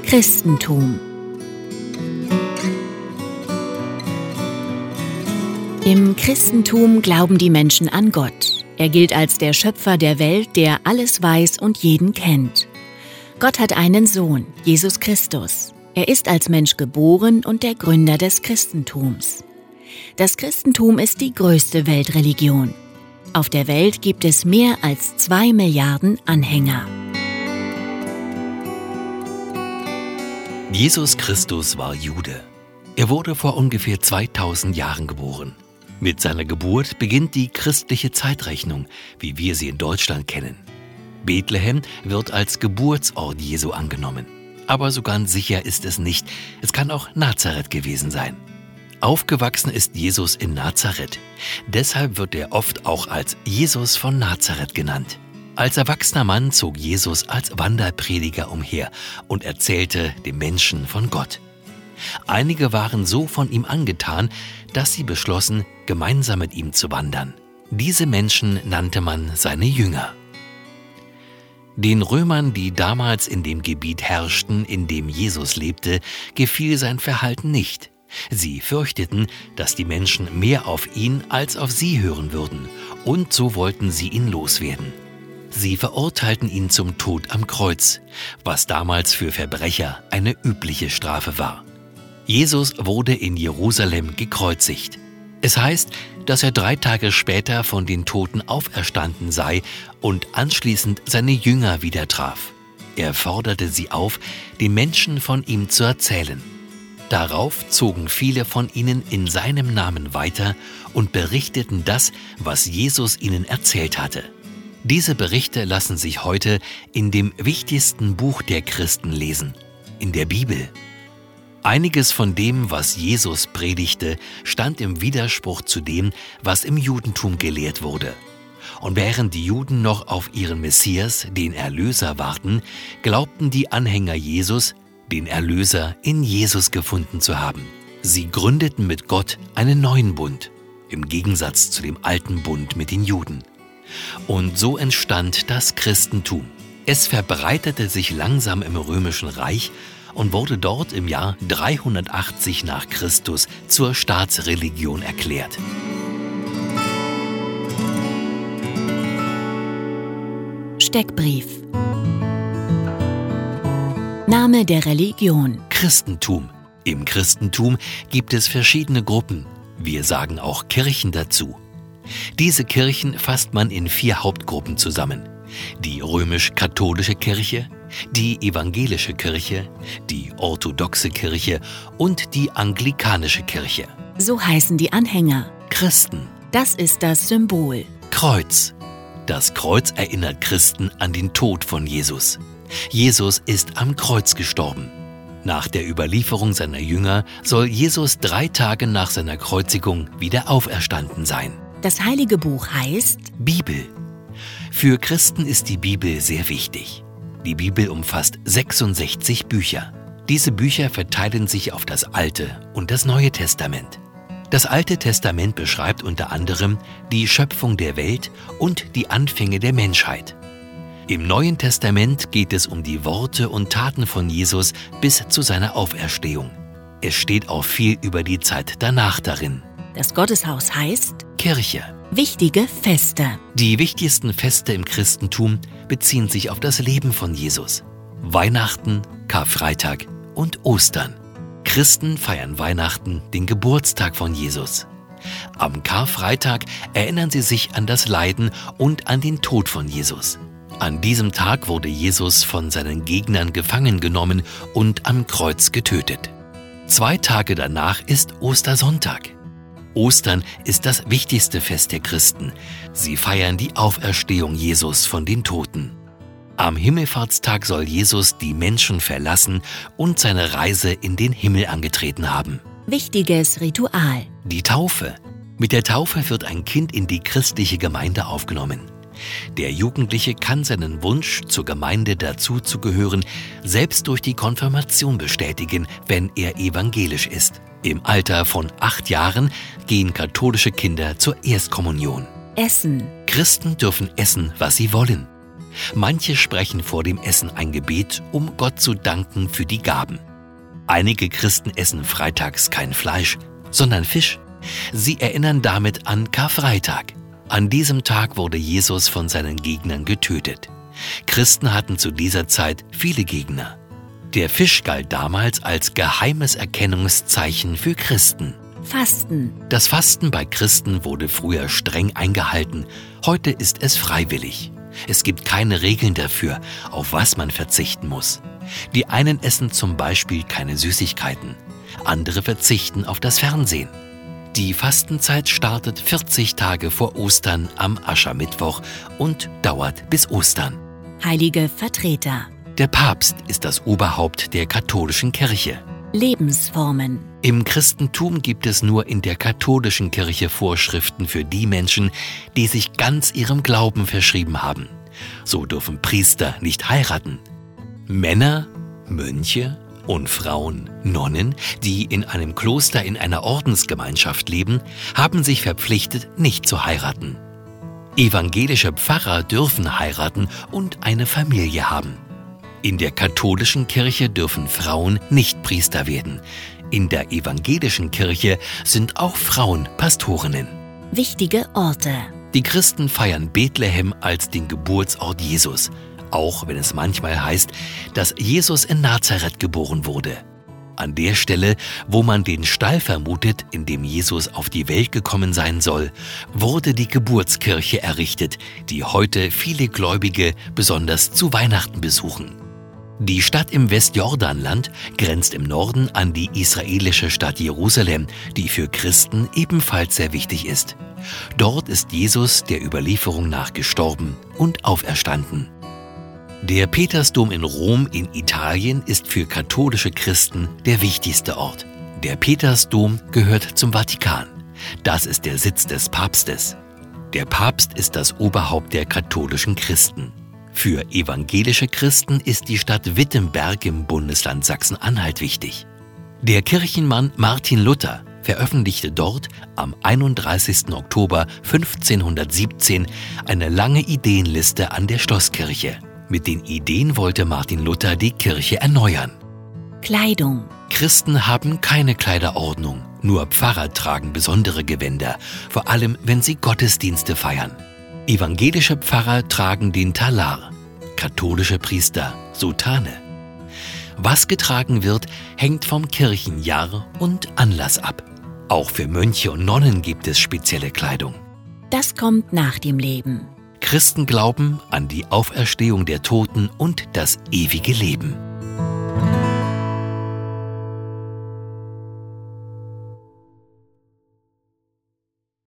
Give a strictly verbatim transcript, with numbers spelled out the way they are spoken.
Christentum. Im Christentum glauben die Menschen an Gott. Er gilt als der Schöpfer der Welt, der alles weiß und jeden kennt. Gott hat einen Sohn, Jesus Christus. Er ist als Mensch geboren und der Gründer des Christentums. Das Christentum ist die größte Weltreligion. Auf der Welt gibt es mehr als zwei Milliarden Anhänger. Jesus Christus war Jude. Er wurde vor ungefähr zweitausend Jahren geboren. Mit seiner Geburt beginnt die christliche Zeitrechnung, wie wir sie in Deutschland kennen. Bethlehem wird als Geburtsort Jesu angenommen. Aber so ganz sicher ist es nicht. Es kann auch Nazareth gewesen sein. Aufgewachsen ist Jesus in Nazareth. Deshalb wird er oft auch als Jesus von Nazareth genannt. Als erwachsener Mann zog Jesus als Wanderprediger umher und erzählte den Menschen von Gott. Einige waren so von ihm angetan, dass sie beschlossen, gemeinsam mit ihm zu wandern. Diese Menschen nannte man seine Jünger. Den Römern, die damals in dem Gebiet herrschten, in dem Jesus lebte, gefiel sein Verhalten nicht. Sie fürchteten, dass die Menschen mehr auf ihn als auf sie hören würden, und so wollten sie ihn loswerden. Sie verurteilten ihn zum Tod am Kreuz, was damals für Verbrecher eine übliche Strafe war. Jesus wurde in Jerusalem gekreuzigt. Es heißt, dass er drei Tage später von den Toten auferstanden sei und anschließend seine Jünger wieder traf. Er forderte sie auf, den Menschen von ihm zu erzählen. Darauf zogen viele von ihnen in seinem Namen weiter und berichteten das, was Jesus ihnen erzählt hatte. Diese Berichte lassen sich heute in dem wichtigsten Buch der Christen lesen, in der Bibel. Einiges von dem, was Jesus predigte, stand im Widerspruch zu dem, was im Judentum gelehrt wurde. Und während die Juden noch auf ihren Messias, den Erlöser, warten, glaubten die Anhänger Jesus, den Erlöser in Jesus gefunden zu haben. Sie gründeten mit Gott einen neuen Bund, im Gegensatz zu dem alten Bund mit den Juden. Und so entstand das Christentum. Es verbreitete sich langsam im Römischen Reich und wurde dort im Jahr dreihundertachtzig nach Christus zur Staatsreligion erklärt. Steckbrief. Name der Religion: Christentum. Im Christentum gibt es verschiedene Gruppen. Wir sagen auch Kirchen dazu. Diese Kirchen fasst man in vier Hauptgruppen zusammen: die römisch-katholische Kirche, die evangelische Kirche, die orthodoxe Kirche und die anglikanische Kirche. So heißen die Anhänger. Christen. Das ist das Symbol. Kreuz. Das Kreuz erinnert Christen an den Tod von Jesus. Jesus ist am Kreuz gestorben. Nach der Überlieferung seiner Jünger soll Jesus drei Tage nach seiner Kreuzigung wieder auferstanden sein. Das Heilige Buch heißt Bibel. Für Christen ist die Bibel sehr wichtig. Die Bibel umfasst sechsundsechzig Bücher. Diese Bücher verteilen sich auf das Alte und das Neue Testament. Das Alte Testament beschreibt unter anderem die Schöpfung der Welt und die Anfänge der Menschheit. Im Neuen Testament geht es um die Worte und Taten von Jesus bis zu seiner Auferstehung. Es steht auch viel über die Zeit danach darin. Das Gotteshaus heißt Kirche. Wichtige Feste. Die wichtigsten Feste im Christentum beziehen sich auf das Leben von Jesus. Weihnachten, Karfreitag und Ostern. Christen feiern Weihnachten, den Geburtstag von Jesus. Am Karfreitag erinnern sie sich an das Leiden und an den Tod von Jesus. An diesem Tag wurde Jesus von seinen Gegnern gefangen genommen und am Kreuz getötet. Zwei Tage danach ist Ostersonntag. Ostern ist das wichtigste Fest der Christen. Sie feiern die Auferstehung Jesus von den Toten. Am Himmelfahrtstag soll Jesus die Menschen verlassen und seine Reise in den Himmel angetreten haben. Wichtiges Ritual. Die Taufe. Mit der Taufe wird ein Kind in die christliche Gemeinde aufgenommen. Der Jugendliche kann seinen Wunsch, zur Gemeinde dazuzugehören, selbst durch die Konfirmation bestätigen, wenn er evangelisch ist. Im Alter von acht Jahren gehen katholische Kinder zur Erstkommunion. Essen. Christen dürfen essen, was sie wollen. Manche sprechen vor dem Essen ein Gebet, um Gott zu danken für die Gaben. Einige Christen essen freitags kein Fleisch, sondern Fisch. Sie erinnern damit an Karfreitag. An diesem Tag wurde Jesus von seinen Gegnern getötet. Christen hatten zu dieser Zeit viele Gegner. Der Fisch galt damals als geheimes Erkennungszeichen für Christen. Fasten. Das Fasten bei Christen wurde früher streng eingehalten, heute ist es freiwillig. Es gibt keine Regeln dafür, auf was man verzichten muss. Die einen essen zum Beispiel keine Süßigkeiten, andere verzichten auf das Fernsehen. Die Fastenzeit startet vierzig Tage vor Ostern am Aschermittwoch und dauert bis Ostern. Heilige Vertreter. Der Papst ist das Oberhaupt der katholischen Kirche. Lebensformen. Im Christentum gibt es nur in der katholischen Kirche Vorschriften für die Menschen, die sich ganz ihrem Glauben verschrieben haben. So dürfen Priester nicht heiraten. Männer, Mönche und Frauen, Nonnen, die in einem Kloster in einer Ordensgemeinschaft leben, haben sich verpflichtet, nicht zu heiraten. Evangelische Pfarrer dürfen heiraten und eine Familie haben. In der katholischen Kirche dürfen Frauen nicht Priester werden. In der evangelischen Kirche sind auch Frauen Pastorinnen. Wichtige Orte. Die Christen feiern Bethlehem als den Geburtsort Jesus, auch wenn es manchmal heißt, dass Jesus in Nazareth geboren wurde. An der Stelle, wo man den Stall vermutet, in dem Jesus auf die Welt gekommen sein soll, wurde die Geburtskirche errichtet, die heute viele Gläubige besonders zu Weihnachten besuchen. Die Stadt im Westjordanland grenzt im Norden an die israelische Stadt Jerusalem, die für Christen ebenfalls sehr wichtig ist. Dort ist Jesus der Überlieferung nach gestorben und auferstanden. Der Petersdom in Rom in Italien ist für katholische Christen der wichtigste Ort. Der Petersdom gehört zum Vatikan. Das ist der Sitz des Papstes. Der Papst ist das Oberhaupt der katholischen Christen. Für evangelische Christen ist die Stadt Wittenberg im Bundesland Sachsen-Anhalt wichtig. Der Kirchenmann Martin Luther veröffentlichte dort am einunddreißigsten Oktober fünfzehnhundertsiebzehn eine lange Ideenliste an der Schlosskirche. Mit den Ideen wollte Martin Luther die Kirche erneuern. Kleidung. Christen haben keine Kleiderordnung, nur Pfarrer tragen besondere Gewänder, vor allem wenn sie Gottesdienste feiern. Evangelische Pfarrer tragen den Talar, katholische Priester Soutane. Was getragen wird, hängt vom Kirchenjahr und Anlass ab. Auch für Mönche und Nonnen gibt es spezielle Kleidung. Das kommt nach dem Leben. Christen glauben an die Auferstehung der Toten und das ewige Leben.